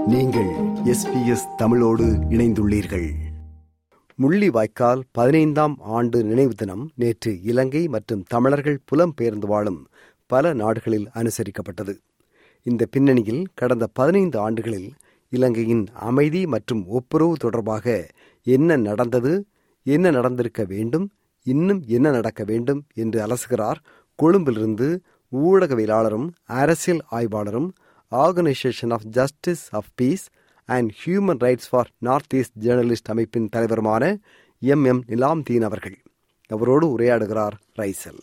நீங்கள் SBS தமிழோடு இணைந்துள்ளீர்கள். முள்ளிவாய்க்கால் 15ஆம் ஆண்டு நினைவு தினம் நேற்று இலங்கை மற்றும் தமிழர்கள் புலம்பெயர்ந்து வாழும் பல நாடுகளில் அனுசரிக்கப்பட்டது. இந்த பின்னணியில் கடந்த 15 ஆண்டுகளில் இலங்கையின் அமைதி மற்றும் ஒப்புரவு தொடர்பாக என்ன நடந்தது, என்ன நடந்திருக்க வேண்டும், இன்னும் என்ன நடக்க வேண்டும் என்று அலசுகிறார் கொழும்பிலிருந்து ஊடகவியலாளரும் அரசியல் ஆய்வாளரும் organisation of justice of peace and human rights for north east journalist அமைப்பின் தலைவருமான எம் நிலாம்தீன் அவர்கள். அவரோடு உரையாடுகிறார் ரைசல்.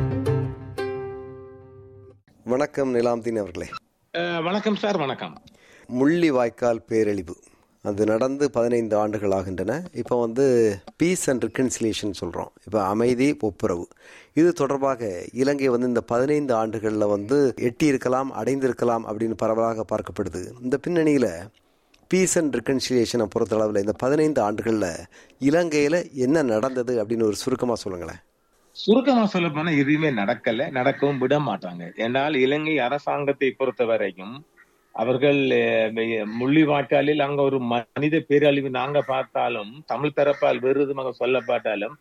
வணக்கம் நிலாம்தீன் அவர்களே. வணக்கம் சார். வணக்கம். முள்ளிவாய்க்கால் பேரழிவு அது நடந்து 15 ஆண்டுகள் ஆகின்றன. இப்போ பீஸ் அண்ட் ரிகன்சிலியேஷன் சொல்கிறோம். இப்போ அமைதி ஒப்புரவு இது தொடர்பாக இலங்கை இந்த 15 ஆண்டுகளில் எட்டியிருக்கலாம், அடைந்திருக்கலாம் அப்படின்னு பரவலாக பார்க்கப்படுது. இந்த பின்னணியில் பீஸ் அண்ட் ரிகன்சிலியேஷனை பொறுத்தளவில் இந்த 15 ஆண்டுகளில் இலங்கையில் என்ன நடந்தது அப்படின்னு ஒரு சுருக்கமாக சொல்லுங்களேன். சுருக்கமா சொல்ல போனா எதுவுமே நடக்கல, நடக்கவும் விட மாட்டாங்க. ஏனால் இலங்கை அரசாங்கத்தை பொறுத்த வரைக்கும் அவர்கள் முள்ளிவாய்க்காலில் அங்க ஒரு மனித பேரழிவு நாங்க பார்த்தாலும், தமிழ் தரப்பால் வேறு விதமாக சொல்லப்பட்டாலும்,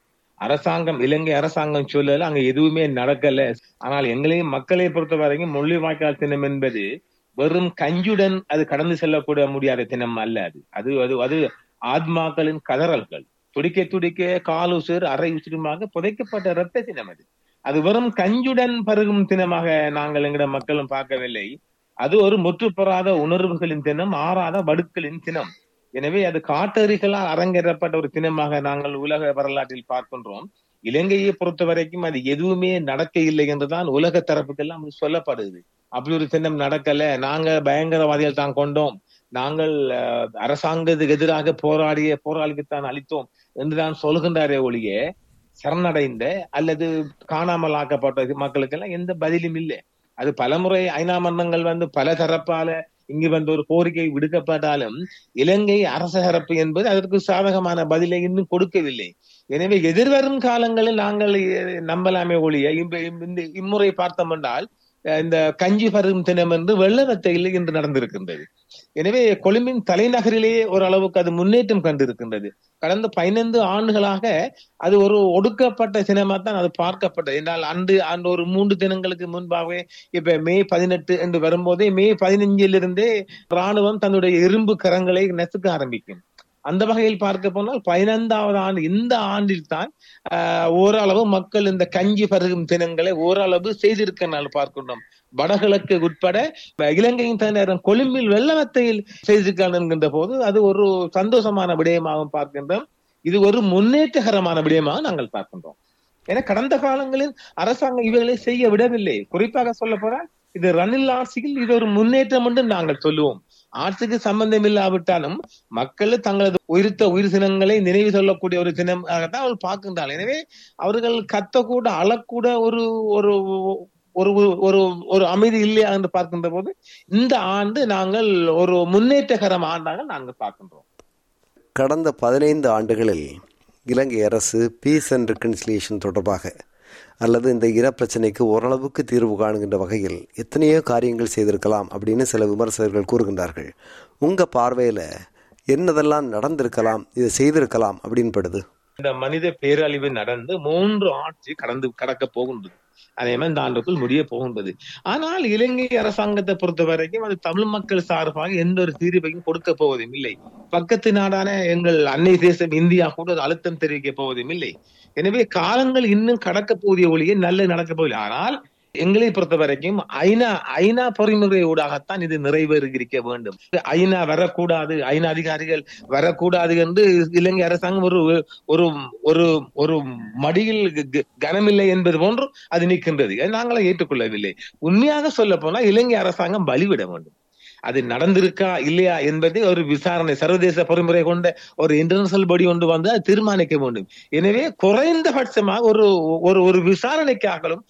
இலங்கை அரசாங்கம் சொல்லல அங்க எதுவுமே நடக்கல. ஆனால் எங்களையும் மக்களை பொறுத்த வரைக்கும் முள்ளிவாய்க்கால் தினம் என்பது வெறும் கஞ்சுடன் அது கடந்து செல்லக்கூட முடியாத தினம் அல்ல. அது ஆத்மாக்களின் கதறல்கள், துடிக்க துடிக்க கால் உசுர் அரை உசுருமாக புதைக்கப்பட்ட இரத்த தினம். அது வெறும் கஞ்சுடன் பருகும் தினமாக நாங்கள் எங்கட மக்களும் பார்க்கவில்லை. அது ஒரு முற்றுப்பெறாத உணர்வுகளின் தினம், ஆறாத வடுக்களின் தினம். எனவே அது காட்டறிகளால் அரங்கேறப்பட்ட ஒரு தினமாக நாங்கள் உலக வரலாற்றில் பார்க்கின்றோம். இலங்கையை பொறுத்த வரைக்கும் அது எதுவுமே நடக்க இல்லை என்றுதான் உலக தரப்புக்கெல்லாம் சொல்லப்படுது. அப்படி ஒரு தினம் நடக்கல, நாங்க பயங்கரவாதிகள் தான் கொண்டோம், நாங்கள் அரசாங்கத்துக்கு எதிராக போராளிக்குத்தான் அளித்தோம் என்றுதான் சொல்கின்றாரே ஒழிய சரணடைந்த அல்லது காணாமல் ஆக்கப்பட்ட மக்களுக்கெல்லாம் எந்த பதிலும் இல்லை. அது பலமுறை ஐநா மன்றங்கள் பல தரப்பால இங்கு ஒரு கோரிக்கை விடுக்கப்பட்டாலும் இலங்கை அரச தரப்பு என்பது அதற்கு சாதகமான பதிலை இன்னும் கொடுக்கவில்லை. எனவே எதிர்வரும் காலங்களில் நாங்கள் நம்பலாமே ஒழிய இம்முறை பார்த்தோம் என்றால் இந்த கஞ்சி பருகும் தினம் என்று வெள்ளவத்தையில் இன்று நடந்திருக்கின்றது. எனவே கொழும்பின் தலைநகரிலேயே ஓரளவுக்கு அது முன்னேற்றம் கண்டிருக்கின்றது. கடந்த 15 ஆண்டுகளாக அது ஒரு ஒடுக்கப்பட்ட சினிமாத்தான் அது பார்க்கப்பட்டது. என்றால் அன்று ஒரு 3 தினங்களுக்கு முன்பாகவே இப்ப மே 18 என்று வரும்போதே மே 15 ராணுவம் தன்னுடைய இரும்பு கரங்களை நெசுக்க ஆரம்பிக்கும். அந்த வகையில் பார்க்க போனால் 15வது ஆண்டு இந்த ஆண்டில் தான் ஓரளவு மக்கள் இந்த கஞ்சி பருகும் தினங்களை ஓரளவு செய்திருக்க நாள் பார்க்கின்றோம். வடகிழக்கு உட்பட இலங்கையின் தலைநகரம் கொழும்பில் வெள்ளவத்தையில் செய்திருக்காங்க என்கின்ற போது அது ஒரு சந்தோஷமான விடயமாக பார்க்கின்றோம். இது ஒரு முன்னேற்றகரமான விடயமாக நாங்கள் பார்க்கின்றோம். ஏன்னா கடந்த காலங்களில் அரசாங்கம் இவைகளை செய்ய விடவில்லை. குறிப்பாக சொல்ல போனால் இது ரணில் ஆட்சியில் இது ஒரு முன்னேற்றம் என்று நாங்கள் சொல்லுவோம். ஆட்சிக்கு சம்பந்தம் இல்லாவிட்டாலும் மக்கள் தங்களது உயிர் தினங்களை நினைவு சொல்லக்கூடிய ஒரு தினமாகத்தான் அவர்கள் பார்க்கின்றார்கள். எனவே அவர்கள் கத்தக்கூட அழக்கூட ஒரு ஒரு ஒரு ஒரு அமைதி இல்லையா என்று பார்க்கின்ற போது இந்த ஆண்டு நாங்கள் ஒரு முன்னேற்றகரம் ஆண்டாக நாங்கள் பார்க்கின்றோம். கடந்த 15 ஆண்டுகளில் இலங்கை அரசு பீஸ் அண்ட் ரிகன்சிலியேஷன் தொடர்பாக அல்லது இந்த இனப்பிரச்சனைக்கு ஓரளவுக்கு தீர்வு காணுகின்ற வகையில் எத்தனையோ காரியங்கள் செய்திருக்கலாம் அப்படின்னு சில விமர்சகர்கள் கூறுகின்றார்கள். உங்க பார்வையில என்னதெல்லாம் நடந்திருக்கலாம், இதை செய்திருக்கலாம் அப்படின்னு படுது? இந்த மனித பேரழிவு நடந்து 3 ஆட்சி கடக்க போகின்றது. அதே மாதிரி இந்த ஆண்டுக்குள் முடிய போகின்றது. ஆனால் இலங்கை அரசாங்கத்தை பொறுத்த வரைக்கும் அது தமிழ் மக்கள் சார்பாக எந்த ஒரு தீர்வையும் கொடுக்க போவதும் இல்லை. பக்கத்து நாடான எங்கள் அன்னை தேசம் இந்தியா கூட அழுத்தம் தெரிவிக்க போவதும் இல்லை. எனவே காலங்கள் இன்னும் கடக்க போதிய ஒழிய நல்ல நடக்க போதில்லை. ஆனால் எங்களை பொறுத்த வரைக்கும் ஐநா பொறிமுறை ஊடாகத்தான் இது நிறைவேறிக்க வேண்டும். ஐநா வரக்கூடாது, ஐநா அதிகாரிகள் வரக்கூடாது என்று இலங்கை அரசாங்கம் ஒரு ஒரு ஒரு மடியில் கனமில்லை என்பது போன்று அது நிற்கின்றது. நாங்களே ஏற்றுக்கொள்ளவில்லை. உண்மையாக சொல்ல போனா இலங்கை அரசாங்கம் பலிவிட வேண்டும். அது நடந்திருக்கா இல்லையா என்பதை ஒரு விசாரணை சர்வதேச பொறிமுறை கொண்ட ஒரு இன்டர்நேஷனல் பாடி கொண்டு வந்து அது தீர்மானிக்க வேண்டும். எனவே குறைந்தபட்சமாக ஒரு விசாரணைக்காகவும்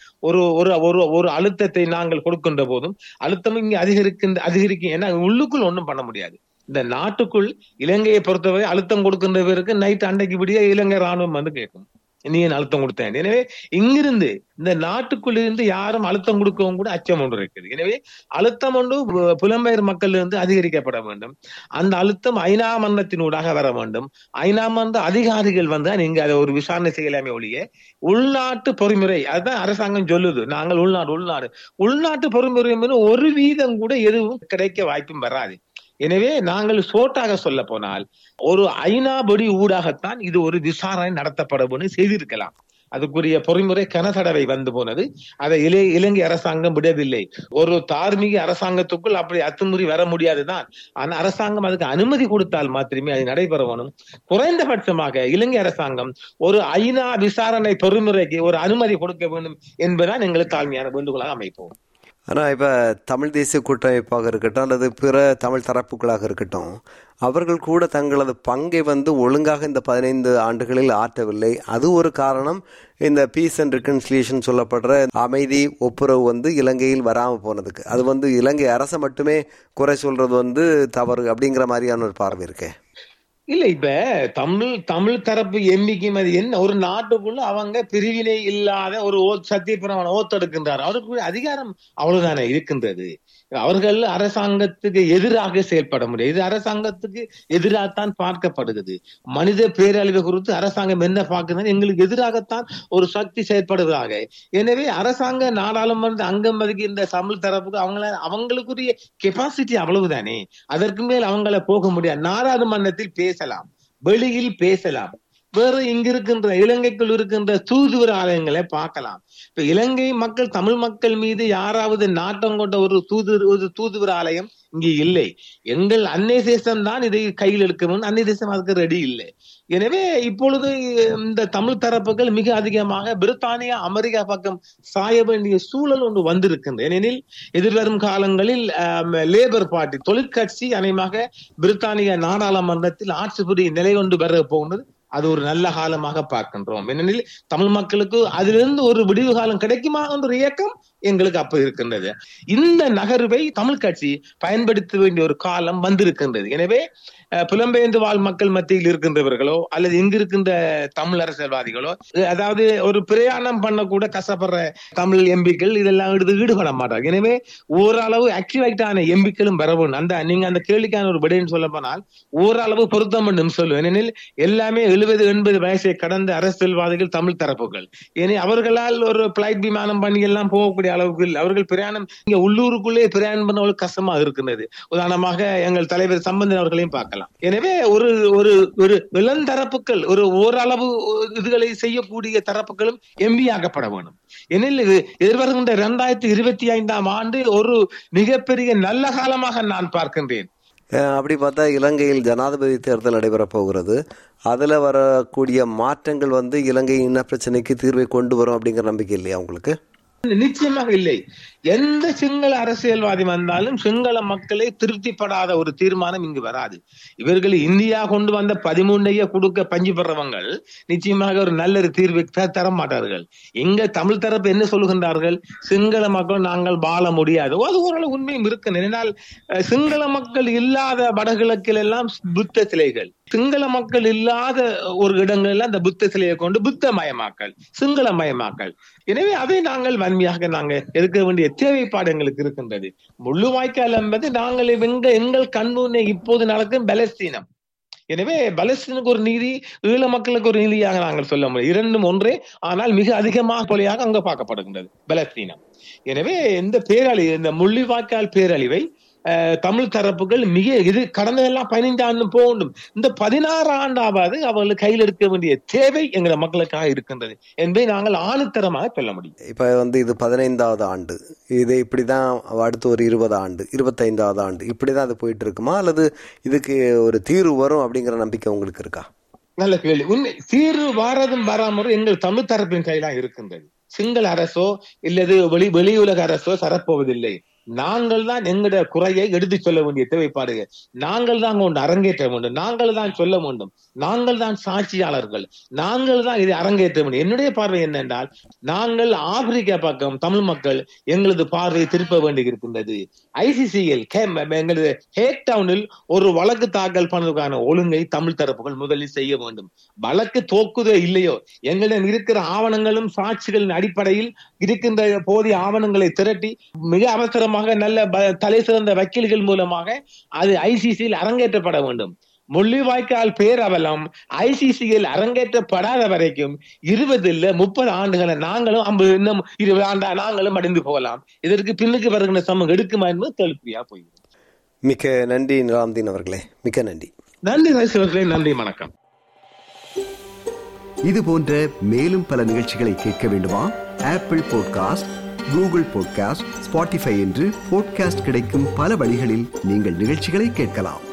ஒரு அழுத்தத்தை நாங்கள் கொடுக்கின்ற போதும் அழுத்தம் இங்கே அதிகரிக்கும். ஏன்னா உள்ளுக்குள் ஒன்றும் பண்ண முடியாது. இந்த நாட்டுக்குள் இலங்கையை பொறுத்தவரை அழுத்தம் கொடுக்கின்ற பேருக்கு நைட் அண்டைக்கு விடிய இலங்கை ராணுவம் கேட்கும். நீ ஏன் அழுத்தம் கொடுத்தேன். எனவே இங்கிருந்து இந்த நாட்டுக்குள்ளிருந்து யாரும் அழுத்தம் கொடுக்கவும் கூட அச்சம் ஒன்று இருக்குது. எனவே அழுத்தம் ஒன்று புலம்பெயர் மக்கள் இருந்து அதிகரிக்கப்பட வேண்டும். அந்த அழுத்தம் ஐநா மன்றத்தினூடாக வர வேண்டும். ஐநா மன்ற அதிகாரிகள் வந்து நீங்க அதை ஒரு விசாரணை செய்யலாமே ஒழிய உள்நாட்டு பொறிமுறை அதுதான் அரசாங்கம் சொல்லுது. நாங்கள் உள்நாட்டு பொறிமுறை ஒரு வீதம் கூட எதுவும் கிடைக்க வாய்ப்பும் வராது. எனவே நாங்கள் சோட்டாக சொல்ல போனால் ஒரு ஐநா பொடி ஊடாகத்தான் இது ஒரு விசாரணை நடத்தப்படும் செய்திருக்கலாம். அதுக்குரிய பொறிமுறை கனதடவை வந்து போனது. அதை இலங்கை அரசாங்கம் விடவில்லை. ஒரு தார்மீக அரசாங்கத்துக்குள் அப்படி அத்துமுறி வர முடியாதுதான். ஆனா அரசாங்கம் அதுக்கு அனுமதி கொடுத்தால் மாத்திரமே அது நடைபெறணும். குறைந்தபட்சமாக இலங்கை அரசாங்கம் ஒரு ஐநா விசாரணை பொறிமுறைக்கு ஒரு அனுமதி கொடுக்க வேண்டும் என்பதுதான் எங்களுக்கு தாழ்மையான வேண்டுகோளாக அமைப்போம். ஆனால் இப்போ தமிழ் தேசிய கூட்டமைப்பாக இருக்கட்டும் அல்லது பிற தமிழ் தரப்புகளாக இருக்கட்டும், அவர்கள் கூட தங்களது பங்கை ஒழுங்காக இந்த 15 ஆண்டுகளில் ஆற்றவில்லை. அது ஒரு காரணம். இந்த பீஸ் அண்ட் ரெகன்சிலியேஷன் சொல்லப்படுற அமைதி ஒப்புரவு இலங்கையில் வராமல் போனதுக்கு அது இலங்கை அரசை மட்டுமே குறை சொல்றது தவறு அப்படிங்கிற மாதிரியான ஒரு பார்வை இருக்கு. இல்ல இப்ப தமிழ் தரப்பு எம்பிக்கும் அது என்ன, ஒரு நாட்டுக்குள்ள அவங்க பிரிவினை இல்லாத ஒரு சத்தியப்பிரமாணம் ஓத்தெடுக்கின்றார். அவருக்கு அதிகாரம் அவ்வளவுதானே இருக்கின்றது. அவர்கள் அரசாங்கத்துக்கு எதிராக செயல்பட முடியாது. இது அரசாங்கத்துக்கு எதிராகத்தான் பார்க்கப்படுகிறது. மனித பேரழிவு குறித்து அரசாங்கம் என்ன பார்க்குது, எங்களுக்கு எதிராகத்தான் ஒரு சக்தி செயல்படுவதாக. எனவே அரசாங்க நாடாளுமன்ற அங்கம் வகிக்கின்ற தமிழ் தரப்புக்கு அவங்களுக்குரிய கெப்பாசிட்டி அவ்வளவுதானே. அதற்கு மேல் அவங்கள போக முடியாது. நாடாளுமன்றத்தில் பேசலாம், வெளியில் பேசலாம், வேறு இங்க இருக்கின்ற இலங்கைக்குள் இருக்கின்ற தூதுவர் ஆலயங்களை பார்க்கலாம். இப்ப இலங்கை மக்கள் தமிழ் மக்கள் மீது யாராவது நாட்டம் கொண்ட ஒரு தூதுவர் ஆலயம் இங்கே இல்லை. எங்கள் அன்னை தேசம் தான் இதை கையில் எடுக்கணும். அன்னை தேசம் அதுக்கு ரெடி இல்லை. எனவே இப்பொழுது இந்த தமிழ் தரப்புகள் மிக அதிகமாக பிரித்தானியா அமெரிக்கா பக்கம் சாய வேண்டிய சூழல் ஒன்று வந்திருக்கின்றது. ஏனெனில் எதிர்வரும் காலங்களில் லேபர் பார்ட்டி தொழிற்கட்சி அநேகமாக பிரித்தானிய நாடாளுமன்றத்தில் ஆட்சி புரிய நிலை கொண்டு வர போகிறது. அது ஒரு நல்ல காலமாக பார்க்கின்றோம். ஏனெனில் தமிழ் மக்களுக்கு அதிலிருந்து ஒரு விடிவு காலம் கிடைக்குமா என்ற இயக்கம் எங்களுக்கு அப்ப இருக்கின்றது. இந்த நகர்வை தமிழ் கட்சி பயன்படுத்த வேண்டிய ஒரு காலம் வந்திருக்கின்றது. எனவே புலம்பெயர்ந்து வாழ் மக்கள் மத்தியில் இருக்கின்றவர்களோ அல்லது இங்கு இருக்கின்ற தமிழ் அரசியல்வாதிகளோ, அதாவது ஒரு பிரயாணம் பண்ண கூட கஷ்டப்படுற தமிழ் எம்பிக்கள் இதெல்லாம் ஈடுபட மாட்டாங்க. எனவே ஓரளவு ஆக்டிவேட்டான எம்பிக்களும் வரவும் நீங்க அந்த கேள்விக்கான ஒரு விடைன்னு சொல்ல போனால் ஓரளவு பொருத்தம் என்று சொல்லுவேன். ஏனெனில் எல்லாமே 70-80 வயசை கடந்த அரசியல்வாதிகள் தமிழ் தரப்புகள். ஏனே அவர்களால் ஒரு பிளைட் விமானம் பண்ணி எல்லாம் போகக்கூடிய அளவுக்கு அவர்கள் பிரயாணம் இங்க உள்ளூருக்குள்ளே பிரயாணம் பண்ண கஷ்டமா இருக்கின்றது. உதாரணமாக எங்கள் தலைவர் சம்பந்தன் அவர்களையும் பார்க்கலாம். எனவே ஒரு ஒரு ஒரு இளந்தரப்புகள் ஒரு ஓரளவு இதுகளை செய்யக்கூடிய தரப்புகளும் எம்பி ஆக்கப்பட வேண்டும். எனில் எதிர்வருகின்ற 2025ஆம் ஆண்டு ஒரு மிகப்பெரிய நல்ல காலமாக நான் பார்க்கின்றேன். அப்படி பார்த்தா இலங்கையில் ஜனாதிபதி தேர்தல் நடைபெற போகிறது. அதுல வரக்கூடிய மாற்றங்கள் இலங்கை இன பிரச்சனைக்கு தீர்வை கொண்டு வரும் அப்படிங்கிற நம்பிக்கை இல்லையா உங்களுக்கு? நிச்சயமாக இல்லை. எந்த சிங்கள அரசியல்வாதி வந்தாலும் சிங்கள மக்களை திருப்திப்படாத ஒரு தீர்மானம் இங்கு வராது. இவர்கள் இந்தியா கொண்டு வந்த 13 கொடுக்க பஞ்சு பெறவங்கள் நிச்சயமாக ஒரு நல்ல ஒரு தீர்வை தர மாட்டார்கள். எங்க தமிழ் தரப்பு என்ன சொல்லுகின்றார்கள், சிங்கள மக்கள் நாங்கள் வாழ முடியாது. அது ஓரளவு உண்மையும் இருக்கு. என்னால் சிங்கள மக்கள் இல்லாத வடகிழக்கில் எல்லாம் புத்த சிலைகள், சிங்கள மக்கள் இல்லாத ஒரு இடங்கள்ல அந்த புத்த சிலையை கொண்டு புத்த மயமாக்கல், சிங்கள மயமாக்கல். எனவே அதை நாங்கள் வன்மையாக நாங்க எடுக்க வேண்டிய தேவைப்பாடு எங்களுக்கு இருக்கின்றது. முள்ளுவாய்க்கால் என்பது நாங்கள் எங்கள் கண்முன்னே இப்போது நடக்கும் பலஸ்தீனம். எனவே பலஸ்தீனுக்கு ஒரு நீதி, ஈழ மக்களுக்கு ஒரு நீதியாக நாங்கள் சொல்ல முடியும். இரண்டும் ஒன்றே, ஆனால் மிக அதிகமாக போலியாக அங்க பார்க்கப்படுகின்றது பலஸ்தீனம். எனவே இந்த முள்ளிவாய்க்கால் பேரழிவை தமிழ் தரப்புகள் மிக இது கடந்ததெல்லாம் 15 ஆண்டு போகணும். இந்த 16 ஆண்டாவது அவர்கள் கையில் எடுக்க வேண்டிய தேவை எங்கள் மக்களுக்காக இருக்கின்றது என்பதை நாங்கள் ஆணித்தரமாக சொல்ல முடியும். இப்ப இது 15வது ஆண்டு, இது இப்படிதான் அடுத்து ஒரு 20 ஆண்டு 25வது ஆண்டு இப்படிதான் அது போயிட்டு இருக்குமா, அல்லது இதுக்கு ஒரு தீர்வு வரும் அப்படிங்கிற நம்பிக்கை உங்களுக்கு இருக்கா? நல்ல கேள்வி. உண்மை தீர்வு வாரதும் வராமலும் எங்கள் தமிழ் தரப்பின் கையிலாம் இருக்கின்றது. சிங்கள அரசோ இல்லது வெளியுலக அரசோ தரப்போவதில்லை. நாங்கள் தான் எங்கட குறையை எடுத்து சொல்ல வேண்டிய தேவைப்பாடு. நாங்கள் தான் கொண்டு அரங்கேற்ற வேண்டும், நாங்கள் தான் சொல்ல வேண்டும், நாங்கள் தான் சாட்சியாளர்கள், நாங்கள் தான் இதை அரங்கேற்ற வேண்டும். என்னுடைய பார்வை என்னென்றால், நாங்கள் ஆப்பிரிக்கா பக்கம் தமிழ் மக்கள் எங்களது பார்வையை திருப்ப வேண்டி இருக்கின்றது. ICCயில் எங்களது ஹேக் டவுனில் ஒரு வழக்கு தாக்கல் பண்ணதுக்கான ஒழுங்கை தமிழ் தரப்புகள் முதலில் செய்ய வேண்டும். வழக்கு தோக்குதோ இல்லையோ, எங்களிடம் இருக்கிற ஆவணங்களும் சாட்சிகளின் அடிப்படையில் இருக்கின்ற போதிய ஆவணங்களை திரட்டி மிக அவசரமாக நல்ல தலை சிறந்த வக்கீல்கள் மூலமாக அது ICCயில் அரங்கேற்றப்பட வேண்டும். முள்ளிவாய்க்கால் பேரவலம் ICCயில் அரங்கேற்றப்படாத வரைக்கும் 20 இல்ல 30 ஆண்டுகளை நாங்களும் 50 இன்னும் 20 ஆண்டா நாங்களும் அடைந்து போகலாம். இதற்கு பின்னுக்கு வருகின்ற சமூகம் எடுக்குமா என்பது கேள்வியா போய்விடும். மிக்க நன்றி நிலாம்தீன் அவர்களே, மிக்க நன்றி. நன்றி அவர்களே, நன்றி, வணக்கம். இது போன்ற மேலும் பல நிகழ்ச்சிகளை கேட்க வேண்டுமா? Apple podcast, Google podcast, Spotify என்று பாட்காஸ்ட் கிடைக்கும் பல வழிகளில் நீங்கள் நிகழ்ச்சிகளை கேட்கலாம்.